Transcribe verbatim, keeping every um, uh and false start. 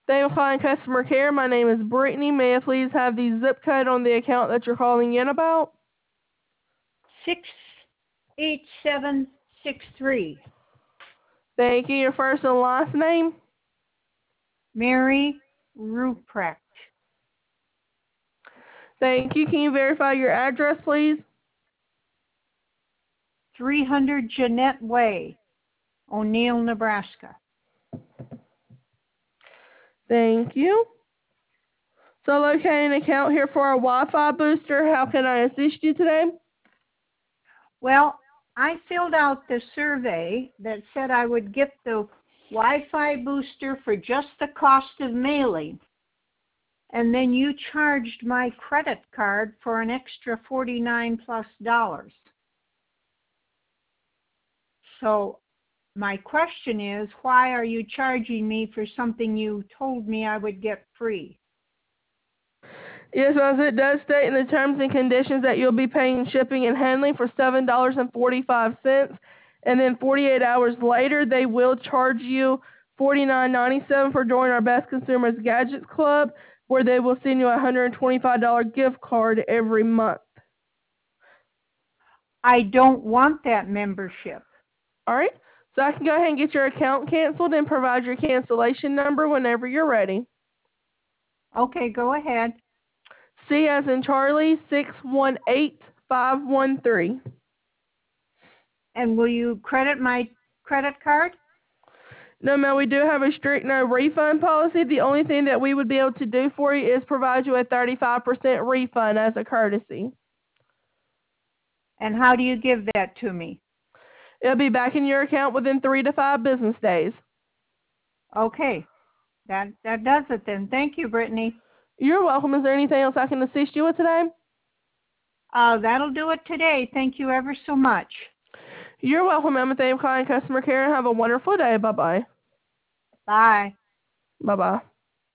Thank you for calling customer care. My name is Brittany. May I please have the zip code on the account that you're calling in about? six eight seven six three. Thank you. Your first and last name? Mary Ruprecht. Thank you. Can you verify your address, please? three hundred Jeanette Way, O'Neill, Nebraska. Thank you. So locating an account here for our Wi-Fi booster. How can I assist you today? Well, I filled out the survey that said I would get the Wi-Fi booster for just the cost of mailing. And then you charged my credit card for an extra forty-nine plus dollars. So my question is, why are you charging me for something you told me I would get free? Yes, as it does state in the terms and conditions that you'll be paying shipping and handling for seven dollars and forty-five cents, and then forty-eight hours later, they will charge you forty-nine ninety-seven for joining our Best Consumers Gadgets Club, where they will send you a one hundred twenty-five dollars gift card every month. I don't want that membership. All right, so I can go ahead and get your account canceled and provide your cancellation number whenever you're ready. Okay, go ahead. C as in Charlie, six one eight five one three. And will you credit my credit card? No, ma'am, we do have a strict no refund policy. The only thing that we would be able to do for you is provide you a thirty-five percent refund as a courtesy. And how do you give that to me? It'll be back in your account within three to five business days. Okay, that, that does it then. Thank you, Brittany. You're welcome. Is there anything else I can assist you with today? Uh, that'll do it today. Thank you ever so much. You're welcome, ma'am. Thank you for calling customer care and have a wonderful day. Bye-bye. Bye. Bye-bye.